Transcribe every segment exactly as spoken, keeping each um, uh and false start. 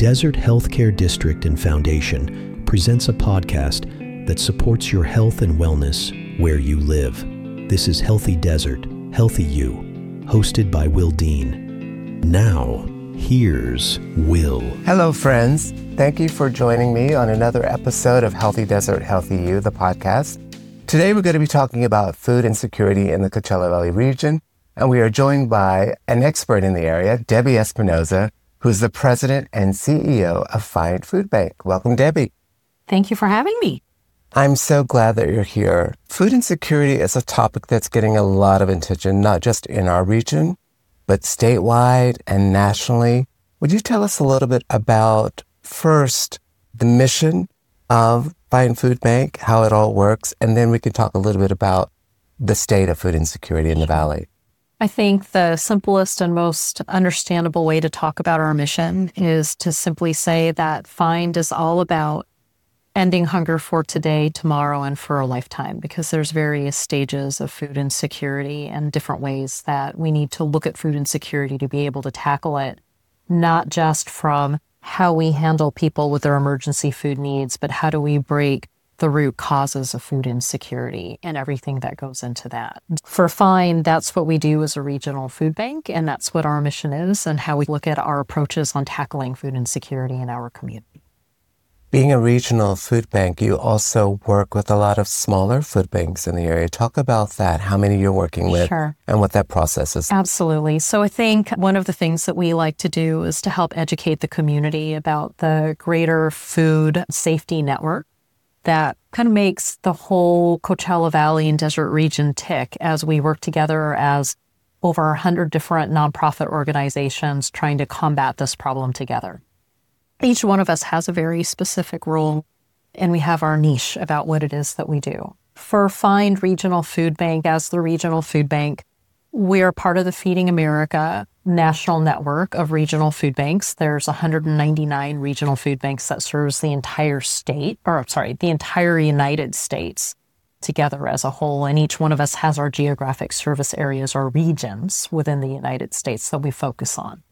Desert Healthcare District and Foundation presents a podcast that supports your health and wellness where you live. This is Healthy Desert, Healthy You, hosted by Will Dean. Now, here's Will. Hello, friends. Thank you for joining me on another episode of Healthy Desert, Healthy You, the podcast. Today, we're going to be talking about food insecurity in the Coachella Valley region, and we are joined by an expert in the area, Debbie Espinoza, who's the president and C E O of Find Food Bank. Welcome, Debbie. Thank you for having me. I'm so glad that you're here. Food insecurity is a topic that's getting a lot of attention, not just in our region, but statewide and nationally. Would you tell us a little bit about, first, the mission of Find Food Bank, how it all works, and then we can talk a little bit about the state of food insecurity in the Valley. I think the simplest and most understandable way to talk about our mission is to simply say that Find is all about ending hunger for today, tomorrow, and for a lifetime, because there's various stages of food insecurity and different ways that we need to look at food insecurity to be able to tackle it, not just from how we handle people with their emergency food needs, but how do we break the root causes of food insecurity and everything that goes into that. For Find, that's what we do as a regional food bank, and that's what our mission is and how we look at our approaches on tackling food insecurity in our community. Being a regional food bank, you also work with a lot of smaller food banks in the area. Talk about that, how many you're working with, Sure. and what that process is. Absolutely. So I think one of the things that we like to do is to help educate the community about the greater food safety network that kind of makes the whole Coachella Valley and Desert region tick as we work together as over one hundred different nonprofit organizations trying to combat this problem together. Each one of us has a very specific role, and we have our niche about what it is that we do. For Find Regional Food Bank, as the regional food bank, we are part of the Feeding America national network of regional food banks. There's one hundred ninety-nine regional food banks that serves the entire state, or sorry, the entire United States together as a whole. And each one of us has our geographic service areas or regions within the United States that we focus on.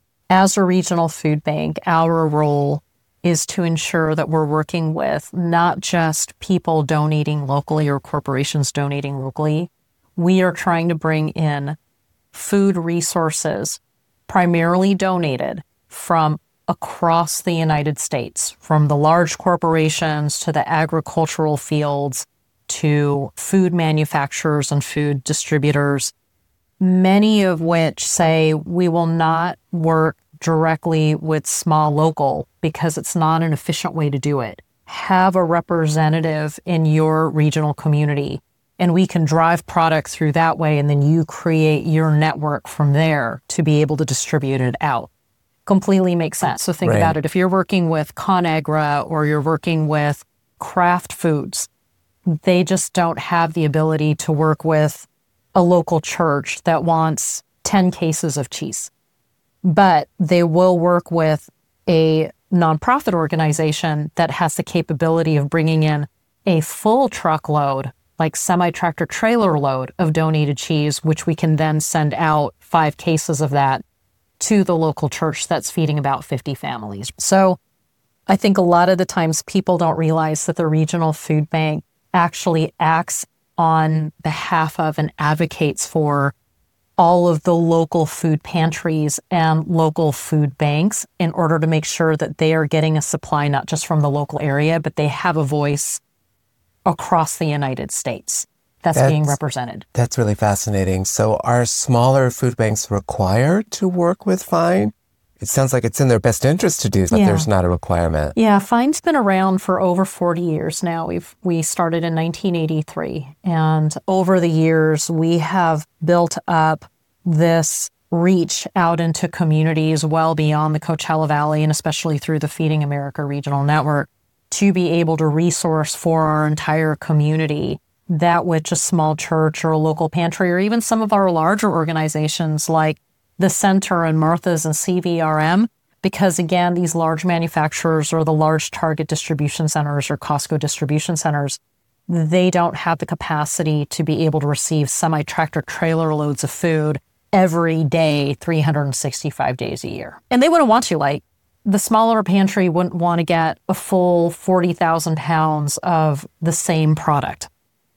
As a regional food bank, our role is to ensure that we're working with not just people donating locally or corporations donating locally. We are trying to bring in food resources primarily donated from across the United States, from the large corporations to the agricultural fields to food manufacturers and food distributors, many of which say we will not work directly with small local because it's not an efficient way to do it. Have a representative in your regional community, and we can drive product through that way, and then you create your network from there to be able to distribute it out. Completely makes sense. So think Right. about it. If you're working with ConAgra or you're working with Kraft Foods, they just don't have the ability to work with a local church that wants ten cases of cheese. But they will work with a nonprofit organization that has the capability of bringing in a full truckload, like semi-tractor trailer load of donated cheese, which we can then send out five cases of that to the local church that's feeding about fifty families. So I think a lot of the times people don't realize that the regional food bank actually acts on behalf of and advocates for all of the local food pantries and local food banks in order to make sure that they are getting a supply not just from the local area, but they have a voice across the United States that's, that's being represented. That's really fascinating. So are smaller food banks required to work with Find? It sounds like it's in their best interest to do, but Yeah. there's not a requirement. Yeah, Find's been around for over forty years now. We've we started in nineteen eighty-three, and over the years we have built up this reach out into communities well beyond the Coachella Valley, and especially through the Feeding America Regional Network, to be able to resource for our entire community that which a small church or a local pantry, or even some of our larger organizations like the Center and Martha's and C V R M, because again, these large manufacturers or the large Target distribution centers or Costco distribution centers, they don't have the capacity to be able to receive semi-tractor trailer loads of food every day, three hundred sixty-five days a year. And they wouldn't want to, like, the smaller pantry wouldn't want to get a full forty thousand pounds of the same product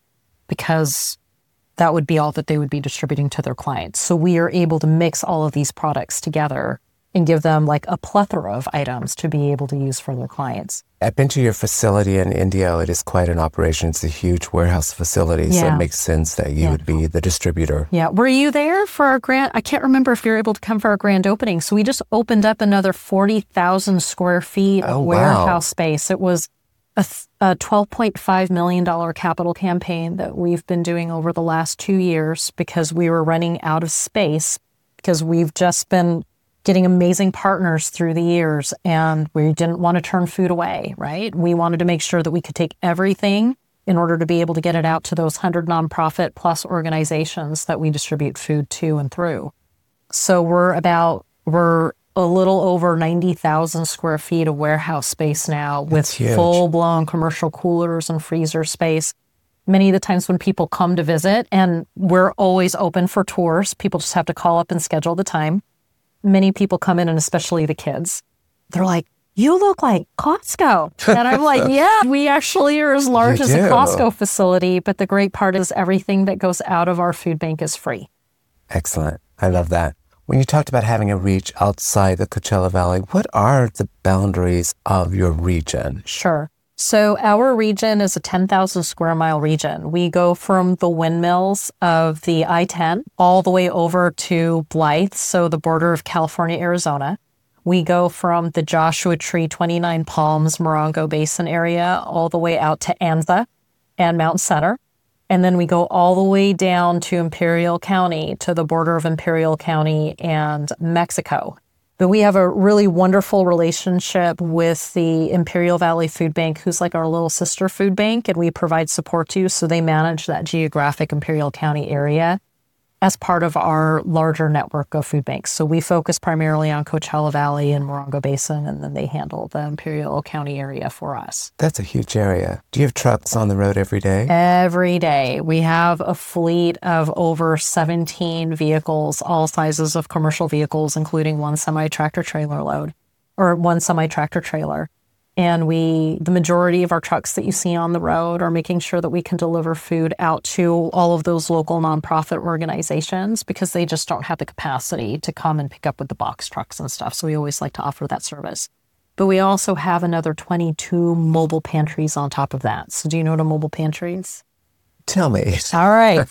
because that would be all that they would be distributing to their clients. So we are able to mix all of these products together and give them like a plethora of items to be able to use for their clients. I've been to your facility in Indio. It is quite an operation. It's a huge warehouse facility, yeah. So it makes sense that you yeah. would be the distributor. Yeah. Were you there for our grand? I can't remember if you were able to come for our grand opening. So we just opened up another forty thousand square feet oh, of warehouse wow. space. It was a, a twelve point five million dollars capital campaign that we've been doing over the last two years because we were running out of space because we've just been getting amazing partners through the years, and we didn't want to turn food away, right? We wanted to make sure that we could take everything in order to be able to get it out to those one hundred nonprofit plus organizations that we distribute food to and through. So we're about, we're a little over ninety thousand square feet of warehouse space now with full-blown commercial coolers and freezer space. Many of the times when people come to visit, and we're always open for tours, people just have to call up and schedule the time. Many people come in, and especially the kids, they're like, you look like Costco. And I'm like, yeah, we actually are as large you as do. a Costco facility. But the great part is everything that goes out of our food bank is free. Excellent. I love that. When you talked about having a reach outside the Coachella Valley, what are the boundaries of your region? Sure. So our region is a ten thousand square mile region. We go from the windmills of the I ten all the way over to Blythe, so the border of California, Arizona. We go from the Joshua Tree, twenty-nine Palms, Morongo Basin area, all the way out to Anza and Mount Center. And then we go all the way down to Imperial County, to the border of Imperial County and Mexico. But we have a really wonderful relationship with the Imperial Valley Food Bank, who's like our little sister food bank, and we provide support to. So they manage that geographic Imperial County area as part of our larger network of food banks. So we focus primarily on Coachella Valley and Morongo Basin, and then they handle the Imperial County area for us. That's a huge area. Do you have trucks on the road every day? Every day. We have a fleet of over seventeen vehicles, all sizes of commercial vehicles, including one semi-tractor trailer load, or one semi-tractor trailer. And we, the majority of our trucks that you see on the road are making sure that we can deliver food out to all of those local nonprofit organizations because they just don't have the capacity to come and pick up with the box trucks and stuff. So we always like to offer that service. But we also have another twenty-two mobile pantries on top of that. So do you know what a mobile pantry is? Tell me. All right.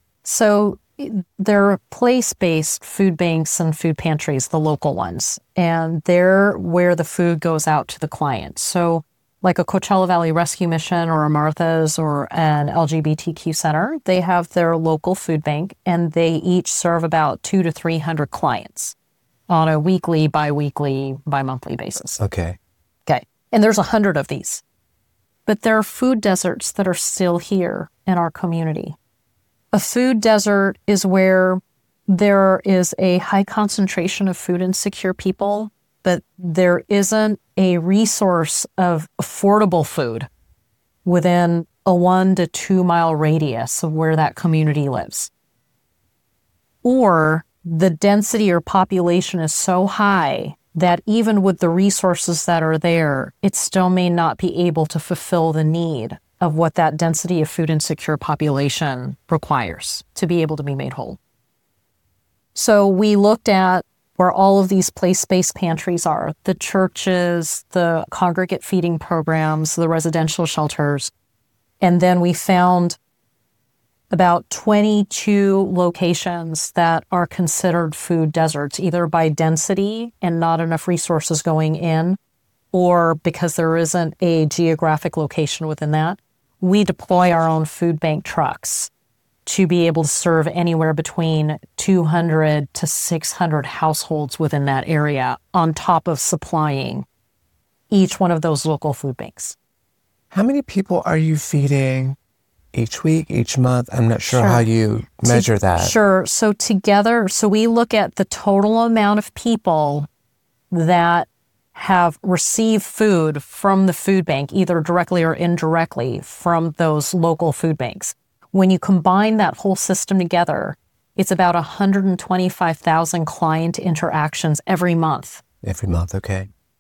So they're place-based food banks and food pantries, the local ones, and they're where the food goes out to the client. So like a Coachella Valley Rescue Mission or a Martha's or an L G B T Q center, they have their local food bank, and they each serve about two to three hundred clients on a weekly, bi-weekly, bi-monthly basis. Okay. Okay. And there's a hundred of these. But there are food deserts that are still here in our community. A food desert is where there is a high concentration of food insecure people, but there isn't a resource of affordable food within a one to two mile radius of where that community lives. Or the density or population is so high that even with the resources that are there, it still may not be able to fulfill the need of what that density of food insecure population requires to be able to be made whole. So we looked at where all of these place-based pantries are, the churches, the congregate feeding programs, the residential shelters, and then we found about twenty-two locations that are considered food deserts, either by density and not enough resources going in, or because there isn't a geographic location within that. We deploy our own food bank trucks to be able to serve anywhere between two hundred to six hundred households within that area, on top of supplying each one of those local food banks. How many people are you feeding each week, each month? I'm not sure, sure. how you measure to, that. Sure. So together, so we look at the total amount of people that have received food from the food bank, either directly or indirectly from those local food banks. When you combine that whole system together, it's about one hundred twenty-five thousand client interactions every month. Every month, okay.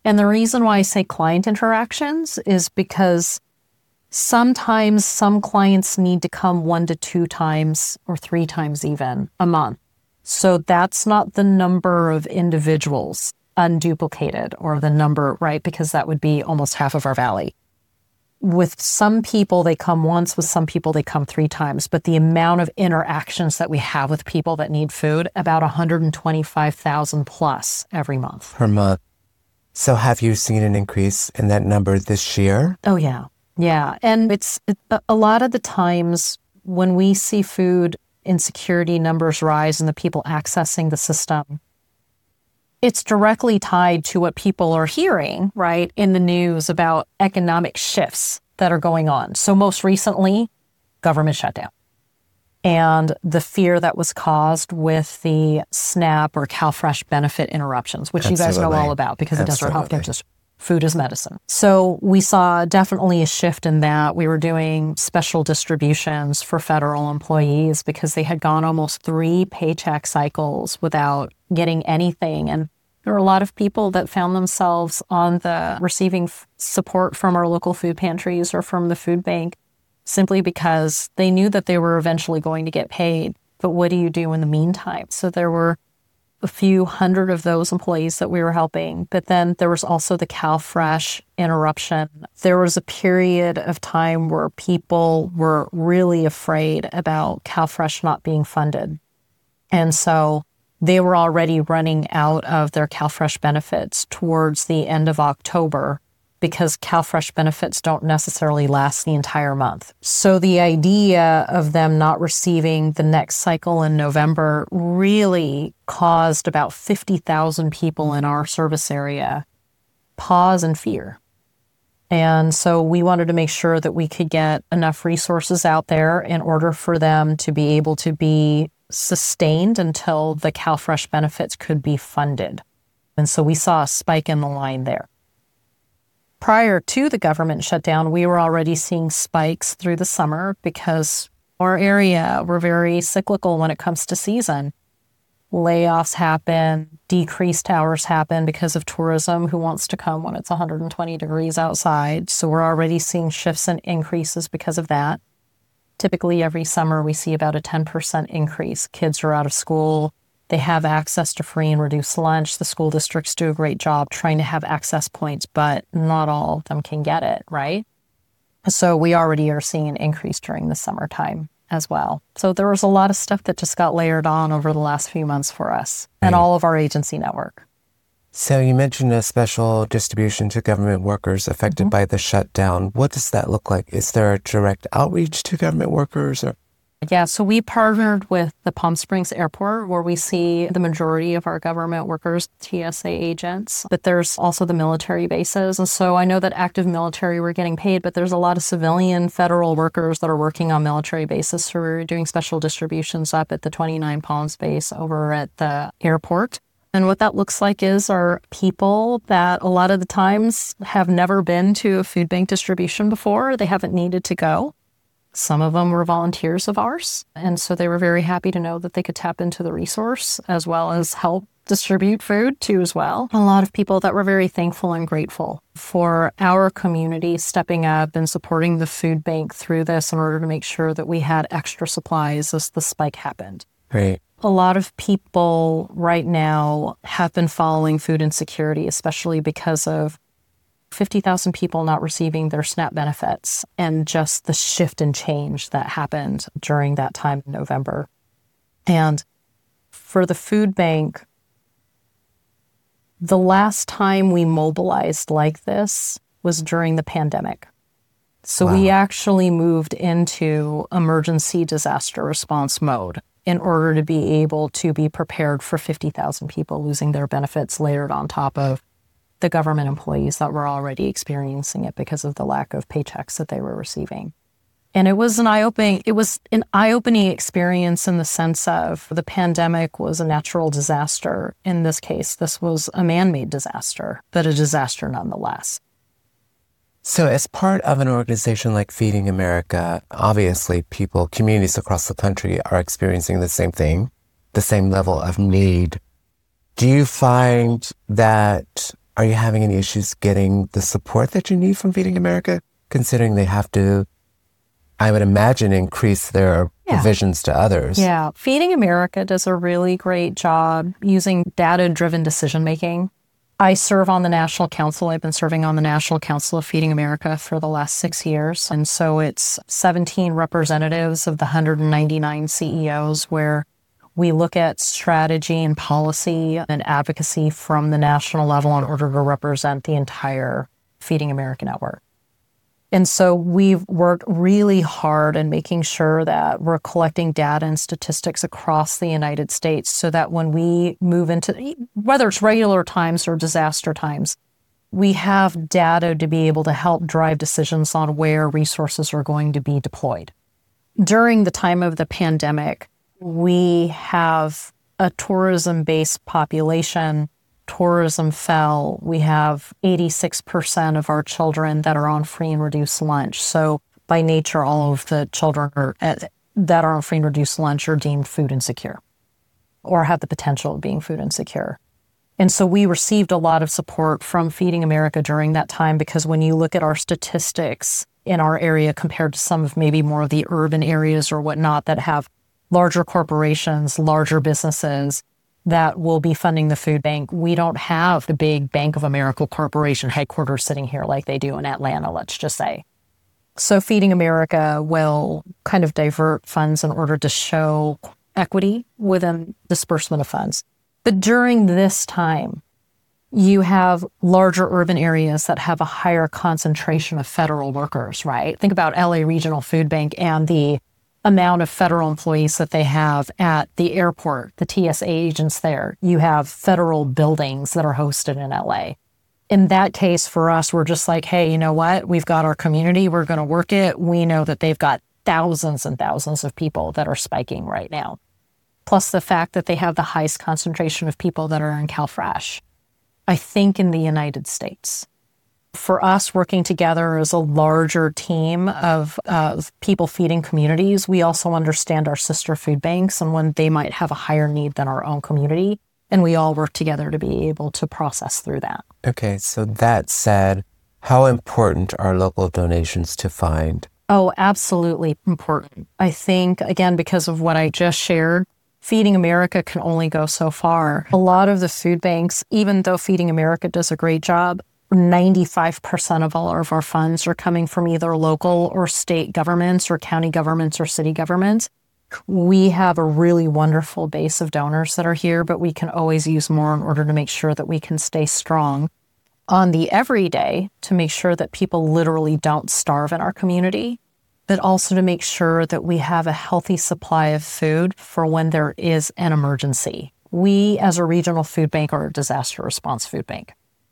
And the reason why I say client interactions is because sometimes some clients need to come one to two times or three times even a month. So that's not the number of individuals unduplicated or the number, right? Because that would be almost half of our valley. With some people, they come once. With some people, they come three times. But the amount of interactions that we have with people that need food, about one hundred twenty-five thousand plus every month. Per month. So have you seen an increase in that number this year? Oh, yeah. Yeah. And it's it, a lot of the times when we see food insecurity numbers rise and the people accessing the system, it's directly tied to what people are hearing, right, in the news about economic shifts that are going on. So most recently, government shutdown. And the fear that was caused with the SNAP or CalFresh benefit interruptions, which Absolutely. You guys know all about because Absolutely. It does our healthcare system. Food is medicine. So we saw definitely a shift in that. We were doing special distributions for federal employees because they had gone almost three paycheck cycles without getting anything. And there were a lot of people that found themselves on the receiving f- support from our local food pantries or from the food bank simply because they knew that they were eventually going to get paid. But what do you do in the meantime? So there were a few hundred of those employees that we were helping. But then there was also the CalFresh interruption. There was a period of time where people were really afraid about CalFresh not being funded. And so they were already running out of their CalFresh benefits towards the end of October because CalFresh benefits don't necessarily last the entire month. So the idea of them not receiving the next cycle in November really caused about fifty thousand people in our service area pause and fear. And so we wanted to make sure that we could get enough resources out there in order for them to be able to be sustained until the CalFresh benefits could be funded. And so we saw a spike in the line there. Prior to the government shutdown, we were already seeing spikes through the summer because our area, we're very cyclical when it comes to season. Layoffs happen, decreased hours happen because of tourism who wants to come when it's one hundred twenty degrees outside. So we're already seeing shifts and increases because of that. Typically every summer we see about a ten percent increase. Kids are out of school. They have access to free and reduced lunch. The school districts do a great job trying to have access points, but not all of them can get it, right? So we already are seeing an increase during the summertime as well. So there was a lot of stuff that just got layered on over the last few months for us and all of our agency network. So you mentioned a special distribution to government workers affected mm-hmm. by the shutdown. What does that look like? Is there a direct outreach to government workers? Or? Yeah, so we partnered with the Palm Springs Airport where we see the majority of our government workers, T S A agents, but there's also the military bases. And so I know that active military were getting paid, but there's a lot of civilian federal workers that are working on military bases. So we're doing special distributions up at the twenty-nine Palms base over at the airport. And what that looks like is our people that a lot of the times have never been to a food bank distribution before. They haven't needed to go. Some of them were volunteers of ours. And so they were very happy to know that they could tap into the resource as well as help distribute food too as well. A lot of people that were very thankful and grateful for our community stepping up and supporting the food bank through this in order to make sure that we had extra supplies as the spike happened. Great. A lot of people right now have been following food insecurity, especially because of fifty thousand people not receiving their SNAP benefits and just the shift and change that happened during that time in November. And for the food bank, the last time we mobilized like this was during the pandemic. So wow. we actually moved into emergency disaster response mode in order to be able to be prepared for fifty thousand people losing their benefits layered on top of the government employees that were already experiencing it because of the lack of paychecks that they were receiving. And it was an eye-opening, it was an eye-opening experience in the sense of the pandemic was a natural disaster. In this case, this was a man-made disaster, but a disaster nonetheless. So as part of an organization like Feeding America, obviously people, communities across the country are experiencing the same thing, the same level of need. Do you find that Are you having any issues getting the support that you need from Feeding America, considering they have to, I would imagine, increase their yeah. provisions to others? Yeah. Feeding America does a really great job using data-driven decision-making. I serve on the National Council. I've been serving on the National Council of Feeding America for the last six years. And so it's seventeen representatives of the one hundred ninety-nine C E Os where we look at strategy and policy and advocacy from the national level in order to represent the entire Feeding America network. And so we've worked really hard in making sure that we're collecting data and statistics across the United States so that when we move into, whether it's regular times or disaster times, we have data to be able to help drive decisions on where resources are going to be deployed. During the time of the pandemic, we have a tourism-based population. Tourism fell. We have eighty-six percent of our children that are on free and reduced lunch. So by nature, all of the children are, uh, that are on free and reduced lunch are deemed food insecure or have the potential of being food insecure. And so we received a lot of support from Feeding America during that time because when you look at our statistics in our area compared to some of maybe more of the urban areas or whatnot that have larger corporations, larger businesses, that will be funding the food bank. We don't have the big Bank of America Corporation headquarters sitting here like they do in Atlanta, let's just say. So Feeding America will kind of divert funds in order to show equity within disbursement of funds. But during this time, you have larger urban areas that have a higher concentration of federal workers, right? Think about L A Regional Food Bank and the amount of federal employees that they have at the airport, the T S A agents there. You have federal buildings that are hosted in L A. In that case, for us, we're just like, hey, you know what? We've got our community. We're going to work it. We know that they've got thousands and thousands of people that are spiking right now. Plus the fact that they have the highest concentration of people that are in CalFresh, I think, in the United States. For us, working together as a larger team of uh, people feeding communities, we also understand our sister food banks and when they might have a higher need than our own community. And we all work together to be able to process through that. Okay, so that said, how important are local donations to find? Oh, absolutely important. I think, again, because of what I just shared, Feeding America can only go so far. A lot of the food banks, even though Feeding America does a great job, ninety-five percent of all of our funds are coming from either local or state governments or county governments or city governments. We have a really wonderful base of donors that are here, but we can always use more in order to make sure that we can stay strong on the everyday to make sure that people literally don't starve in our community, but also to make sure that we have a healthy supply of food for when there is an emergency. We, as a regional food bank, are a disaster response food bank.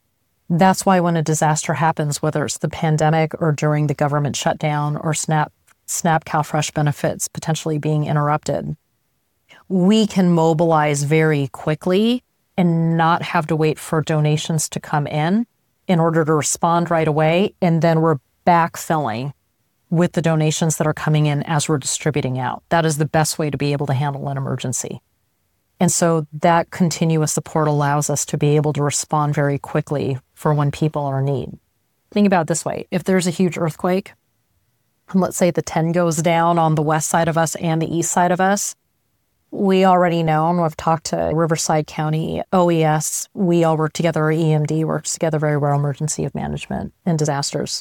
That's why when a disaster happens, whether it's the pandemic or during the government shutdown or SNAP, SNAP CalFresh benefits potentially being interrupted, we can mobilize very quickly and not have to wait for donations to come in in order to respond right away. And then we're backfilling with the donations that are coming in as we're distributing out. That is the best way to be able to handle an emergency. And so that continuous support allows us to be able to respond very quickly for when people are in need. Think about it this way. If there's a huge earthquake, and let's say the ten goes down on the west side of us and the east side of us, we already know, and we've talked to Riverside County, O E S, we all work together, our E M D works together very well, Emergency Management and Disasters.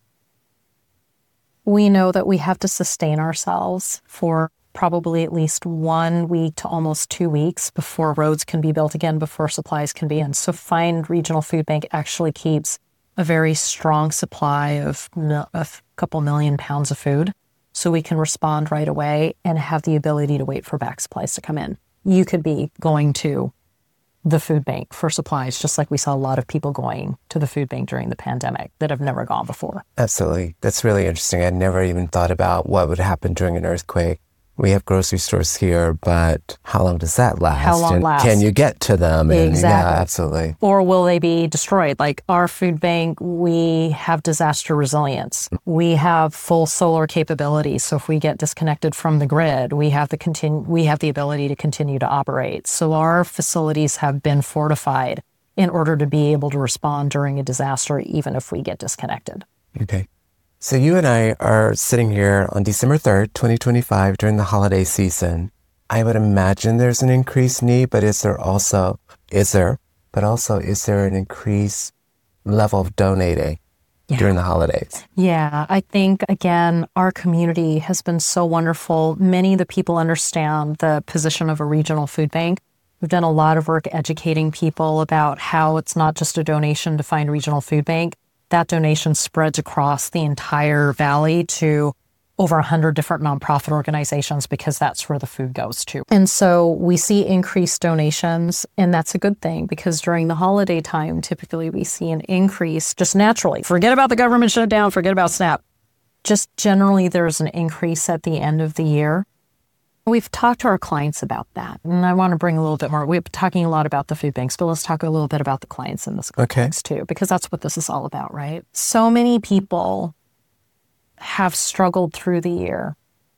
We know that we have to sustain ourselves for probably at least one week to almost two weeks before roads can be built again, before supplies can be in. So Find Regional Food Bank actually keeps a very strong supply of a couple million pounds of food so we can respond right away and have the ability to wait for back supplies to come in. You could be going to the food bank for supplies, just like we saw a lot of people going to the food bank during the pandemic that have never gone before. Absolutely. That's really interesting. I never even thought about what would happen during an earthquake. We have grocery stores here, but how long does that last? How long and lasts? Can you get to them? And, exactly. Yeah, absolutely. Or will they be destroyed? Like our food bank, we have disaster resilience. We have full solar capability. So if we get disconnected from the grid, we have the continue, we have the ability to continue to operate. So our facilities have been fortified in order to be able to respond during a disaster, even if we get disconnected. Okay. So you and I are sitting here on December third, twenty twenty-five, during the holiday season. I would imagine there's an increased need, but is there also, is there, but also is there an increased level of donating yeah. during the holidays? Yeah, I think, again, our community has been so wonderful. Many of the people understand the position of a regional food bank. We've done a lot of work educating people about how it's not just a donation to find a regional food bank. That donation spreads across the entire valley to over one hundred different nonprofit organizations because that's where the food goes to. And so we see increased donations, and that's a good thing because during the holiday time, typically we see an increase just naturally. Forget about the government shutdown, forget about SNAP. Just generally there's an increase at the end of the year. We've talked to our clients about that, and I want to bring a little bit more. We've been talking a lot about the food banks, but let's talk a little bit about the clients in this context okay. too, because that's what this is all about, right? So many people have struggled through the year,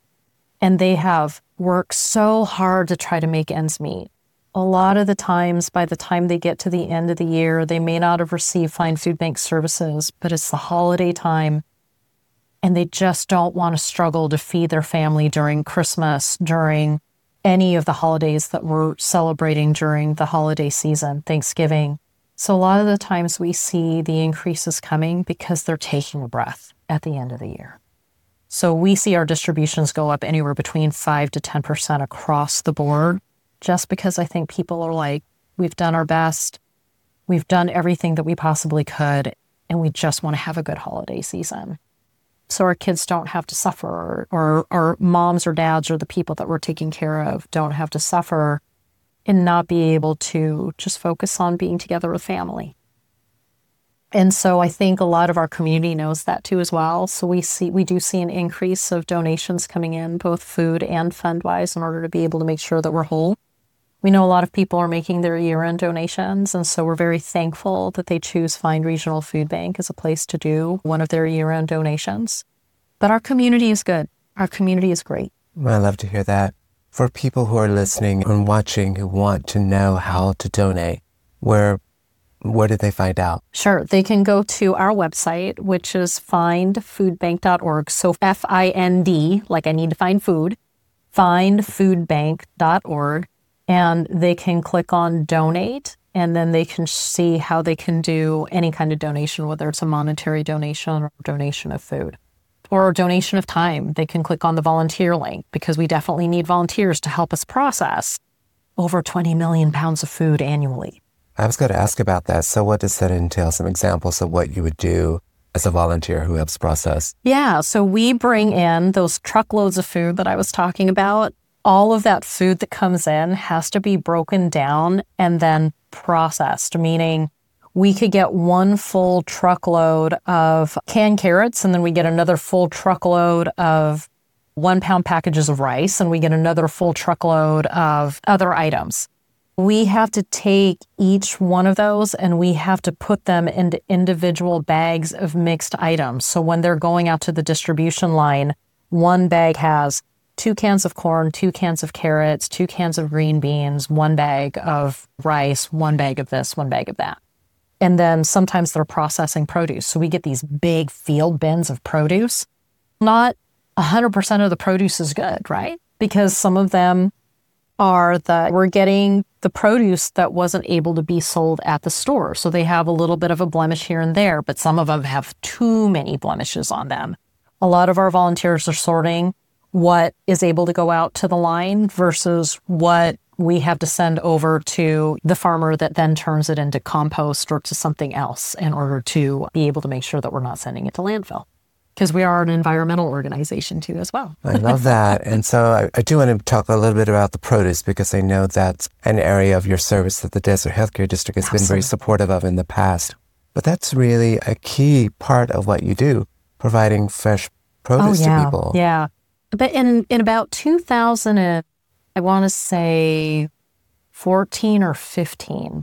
and they have worked so hard to try to make ends meet. A lot of the times, by the time they get to the end of the year, they may not have received Find Food Bank services, but it's the holiday time, and they just don't want to struggle to feed their family during Christmas, during any of the holidays that we're celebrating during the holiday season, Thanksgiving. So a lot of the times we see the increases coming because they're taking a breath at the end of the year. So we see our distributions go up anywhere between five to ten percent across the board, just because I think people are like, we've done our best, we've done everything that we possibly could, and we just want to have a good holiday season. So our kids don't have to suffer, or our moms or dads or the people that we're taking care of don't have to suffer and not be able to just focus on being together with family. And so I think a lot of our community knows that too as well. So we see we do see an increase of donations coming in, both food and fund-wise, in order to be able to make sure that we're whole. We know a lot of people are making their year-end donations, and so we're very thankful that they choose Find Regional Food Bank as a place to do one of their year-end donations. But our community is good. Our community is great. Well, I love to hear that. For people who are listening and watching who want to know how to donate, where where did they find out? Sure. They can go to our website, which is find food bank dot org. So F I N D, like I need to find food, find food bank dot org. And they can click on donate, and then they can see how they can do any kind of donation, whether it's a monetary donation or donation of food or a donation of time. They can click on the volunteer link because we definitely need volunteers to help us process over twenty million pounds of food annually. I was going to ask about that. So what does that entail? Some examples of what you would do as a volunteer who helps process? Yeah, so we bring in those truckloads of food that I was talking about. All of that food that comes in has to be broken down and then processed, meaning we could get one full truckload of canned carrots, and then we get another full truckload of one pound packages of rice, and we get another full truckload of other items. We have to take each one of those and we have to put them into individual bags of mixed items. So when they're going out to the distribution line, one bag has two cans of corn, two cans of carrots, two cans of green beans, one bag of rice, one bag of this, one bag of that. And then sometimes they're processing produce. So we get these big field bins of produce. Not one hundred percent of the produce is good, right? Because some of them are the, we're getting the produce that wasn't able to be sold at the store. So they have a little bit of a blemish here and there, but some of them have too many blemishes on them. A lot of our volunteers are sorting what is able to go out to the line versus what we have to send over to the farmer that then turns it into compost or to something else in order to be able to make sure that we're not sending it to landfill. Because we are an environmental organization too as well. I love that. And so I, I do want to talk a little bit about the produce because I know that's an area of your service that the Desert Healthcare District has Absolutely. Been very supportive of in the past. But that's really a key part of what you do, providing fresh produce oh, yeah. to people. Yeah. But in, in about two thousand, I want to say fourteen or fifteen,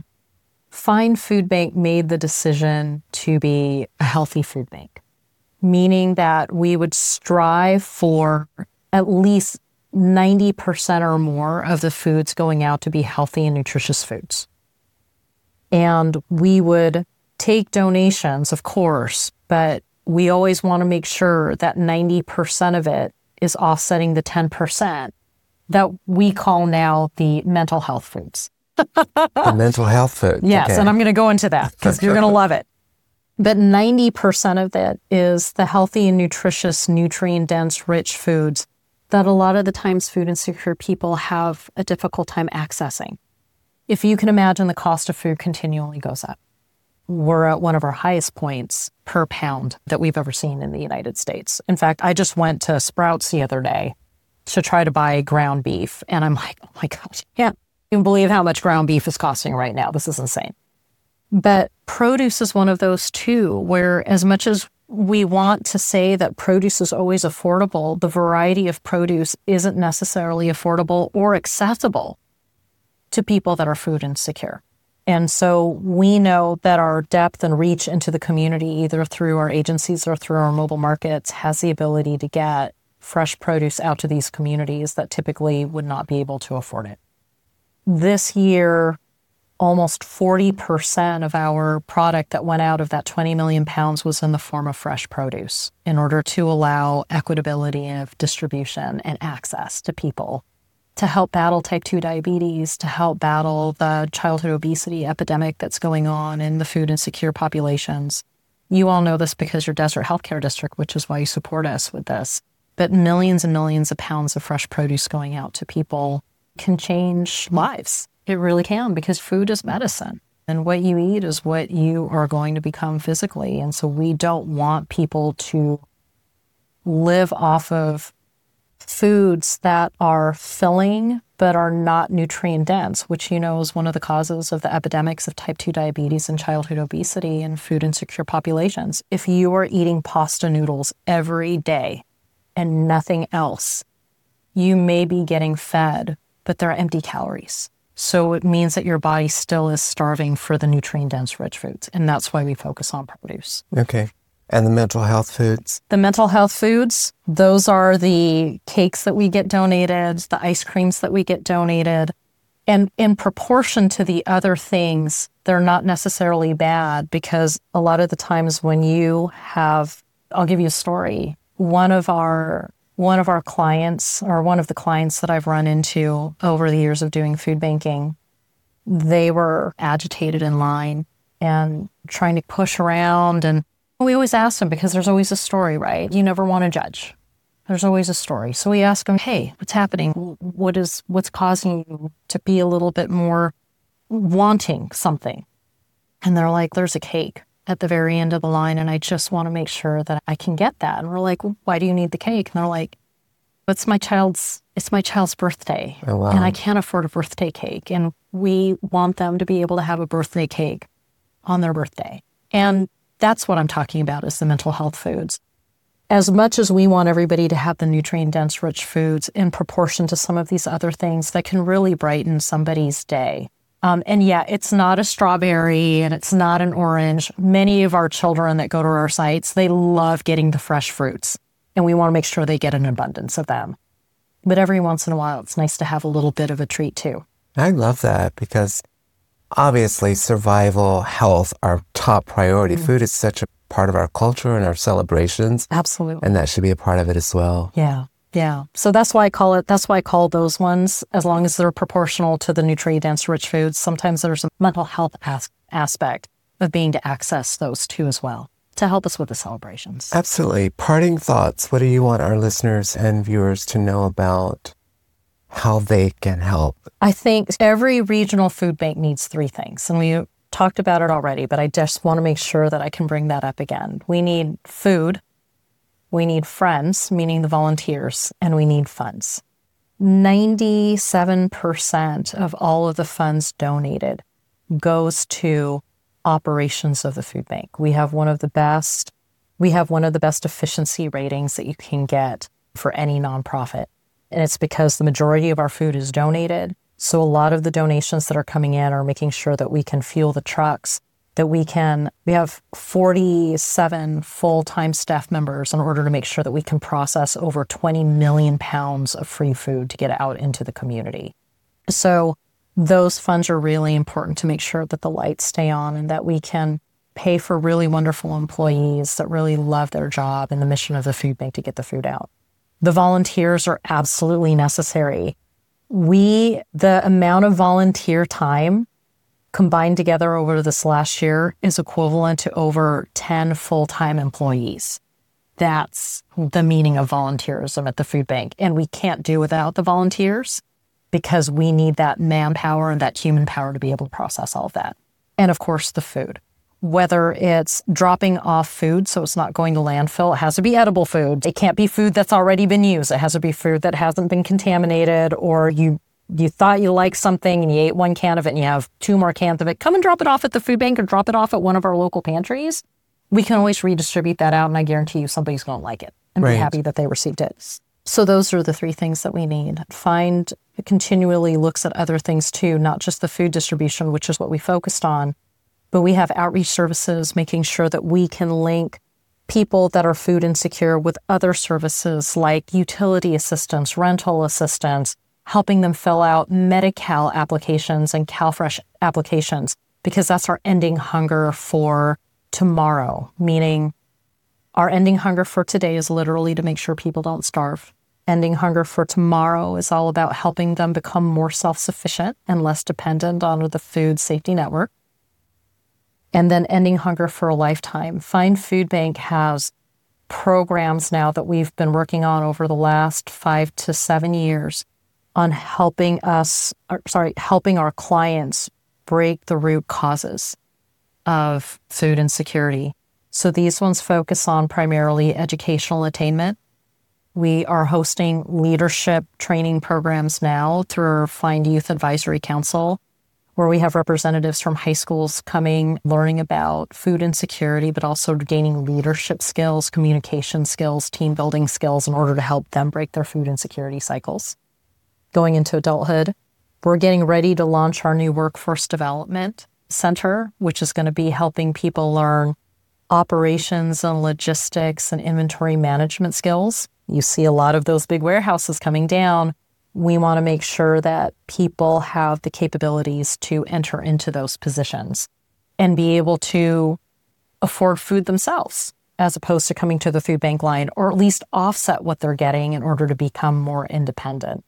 Find Food Bank made the decision to be a healthy food bank. Meaning that we would strive for at least ninety percent or more of the foods going out to be healthy and nutritious foods. And we would take donations, of course, but we always want to make sure that ninety percent of it is offsetting the ten percent that we call now the mental health foods. The mental health food. Yes, okay. and I'm going to go into that because you're going to love it. But ninety percent of it is the healthy and nutritious, nutrient-dense, rich foods that a lot of the times food insecure people have a difficult time accessing. If you can imagine, the cost of food continually goes up. We're at one of our highest points per pound that we've ever seen in the United States. In fact, I just went to Sprouts the other day to try to buy ground beef. And I'm like, oh my gosh, I can't even believe how much ground beef is costing right now. This is insane. But produce is one of those too, where as much as we want to say that produce is always affordable, the variety of produce isn't necessarily affordable or accessible to people that are food insecure. And so we know that our depth and reach into the community, either through our agencies or through our mobile markets, has the ability to get fresh produce out to these communities that typically would not be able to afford it. This year, almost forty percent of our product that went out of that twenty million pounds was in the form of fresh produce in order to allow equitability of distribution and access to people, to help battle type two diabetes, to help battle the childhood obesity epidemic that's going on in the food insecure populations. You all know this because you're Desert Healthcare District, which is why you support us with this. But millions and millions of pounds of fresh produce going out to people can change lives. It really can, because food is medicine. And what you eat is what you are going to become physically. And so we don't want people to live off of foods that are filling but are not nutrient dense, which you know is one of the causes of the epidemics of type two diabetes and childhood obesity in food insecure populations. If you are eating pasta noodles every day and nothing else, you may be getting fed, but they're empty calories. So it means that your body still is starving for the nutrient dense rich foods. And that's why we focus on produce. Okay. And the mental health foods? The mental health foods, those are the cakes that we get donated, the ice creams that we get donated. And in proportion to the other things, they're not necessarily bad, because a lot of the times when you have, I'll give you a story. One of our one of our clients, or one of the clients that I've run into over the years of doing food banking, they were agitated in line and trying to push around. And we always ask them, because there's always a story, right? You never want to judge. There's always a story. So we ask them, hey, what's happening? What is, what's causing you to be a little bit more wanting something? And they're like, there's a cake at the very end of the line, and I just want to make sure that I can get that. And we're like, well, why do you need the cake? And they're like, it's my child's, it's my child's birthday. Oh, wow. And I can't afford a birthday cake. And we want them to be able to have a birthday cake on their birthday. And that's what I'm talking about, is the mental health foods. As much as we want everybody to have the nutrient-dense rich foods in proportion to some of these other things that can really brighten somebody's day. Um, and yeah, it's not a strawberry and it's not an orange. Many of our children that go to our sites, they love getting the fresh fruits, and we want to make sure they get an abundance of them. But every once in a while, it's nice to have a little bit of a treat too. I love that, because obviously survival, health are top priority. Mm-hmm. Food is such a part of our culture and our celebrations. Absolutely. And that should be a part of it as well. Yeah. Yeah. So that's why I call it, that's why I call those ones, as long as they're proportional to the nutrient-dense rich foods. Sometimes there's a mental health as- aspect of being to access those too as well, to help us with the celebrations. Absolutely. Parting thoughts. What do you want our listeners and viewers to know about how they can help? I think every regional food bank needs three things. And we talked about it already, but I just want to make sure that I can bring that up again. We need food. We need friends, meaning the volunteers, and we need funds. ninety-seven percent of all of the funds donated goes to operations of the food bank. We have one of the best, we have one of the best efficiency ratings that you can get for any nonprofit. And it's because the majority of our food is donated. So a lot of the donations that are coming in are making sure that we can fuel the trucks, that we can, we have forty-seven full-time staff members in order to make sure that we can process over twenty million pounds of free food to get out into the community. So those funds are really important to make sure that the lights stay on and that we can pay for really wonderful employees that really love their job and the mission of the food bank to get the food out. The volunteers are absolutely necessary. We, the amount of volunteer time combined together over this last year is equivalent to over ten full-time employees. That's the meaning of volunteerism at the food bank. And we can't do without the volunteers because we need that manpower and that human power to be able to process all of that. And of course, the food. Whether it's dropping off food, so it's not going to landfill, it has to be edible food. It can't be food that's already been used. It has to be food that hasn't been contaminated, or you you thought you liked something and you ate one can of it and you have two more cans of it. Come and drop it off at the food bank or drop it off at one of our local pantries. We can always redistribute that out, and I guarantee you somebody's going to like it and right. be happy that they received it. So those are the three things that we need. Find continually looks at other things too, not just the food distribution, which is what we focused on, but we have outreach services, making sure that we can link people that are food insecure with other services like utility assistance, rental assistance, helping them fill out Medi-Cal applications and CalFresh applications, because that's our ending hunger for tomorrow, meaning our ending hunger for today is literally to make sure people don't starve. Ending hunger for tomorrow is all about helping them become more self-sufficient and less dependent on the food safety network. And then ending hunger for a lifetime. Find Food Bank has programs now that we've been working on over the last five to seven years on helping us, or, sorry, helping our clients break the root causes of food insecurity. So these ones focus on primarily educational attainment. We are hosting leadership training programs now through our Find Youth Advisory Council, where we have representatives from high schools coming, learning about food insecurity, but also gaining leadership skills, communication skills, team building skills in order to help them break their food insecurity cycles. Going into adulthood, we're getting ready to launch our new Workforce Development Center, which is going to be helping people learn operations and logistics and inventory management skills. You see a lot of those big warehouses coming down. We want to make sure that people have the capabilities to enter into those positions and be able to afford food themselves, as opposed to coming to the food bank line, or at least offset what they're getting in order to become more independent.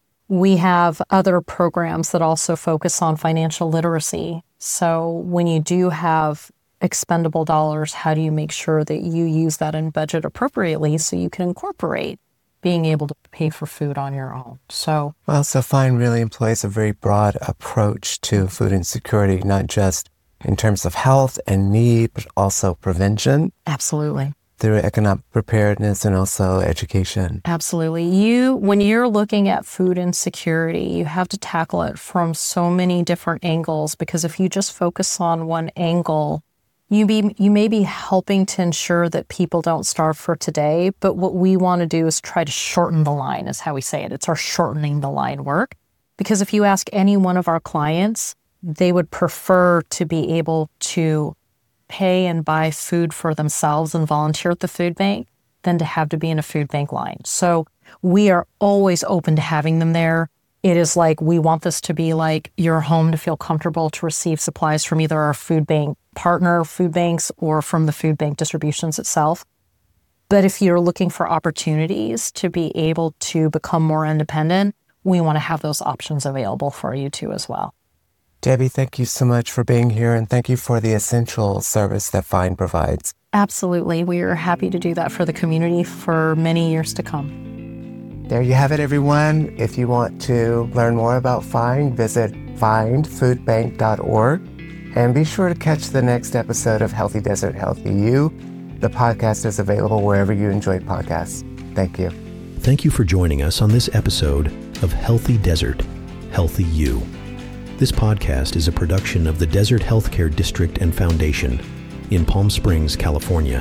We have other programs that also focus on financial literacy. So when you do have expendable dollars, how do you make sure that you use that in budget appropriately so you can incorporate being able to pay for food on your own? So, well, so Find really employs a very broad approach to food insecurity, not just in terms of health and need, but also prevention. Absolutely. Through economic preparedness and also education. Absolutely. You, when you're looking at food insecurity, you have to tackle it from so many different angles, because if you just focus on one angle, You be you may be helping to ensure that people don't starve for today, but what we want to do is try to shorten the line, is how we say it. It's our shortening the line work. Because if you ask any one of our clients, they would prefer to be able to pay and buy food for themselves and volunteer at the food bank than to have to be in a food bank line. So we are always open to having them there. It is like, we want this to be like your home, to feel comfortable to receive supplies from either our food bank partner food banks or from the food bank distributions itself. But if you're looking for opportunities to be able to become more independent, we want to have those options available for you too as well. Debbie, thank you so much for being here, and thank you for the essential service that Find provides. Absolutely. We are happy to do that for the community for many years to come. There you have it, everyone. If you want to learn more about Find, visit find food bank dot org. And be sure to catch the next episode of Healthy Desert, Healthy You. The podcast is available wherever you enjoy podcasts. Thank you. Thank you for joining us on this episode of Healthy Desert, Healthy You. This podcast is a production of the Desert Healthcare District and Foundation in Palm Springs, California.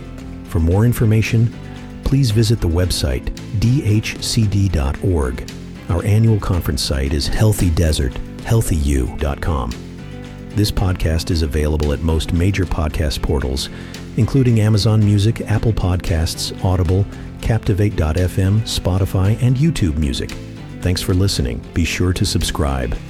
For more information, please visit the website d h c d dot org. Our annual conference site is healthy desert healthy you dot com. This podcast is available at most major podcast portals, including Amazon Music, Apple Podcasts, Audible, Captivate dot f m, Spotify, and YouTube Music. Thanks for listening. Be sure to subscribe.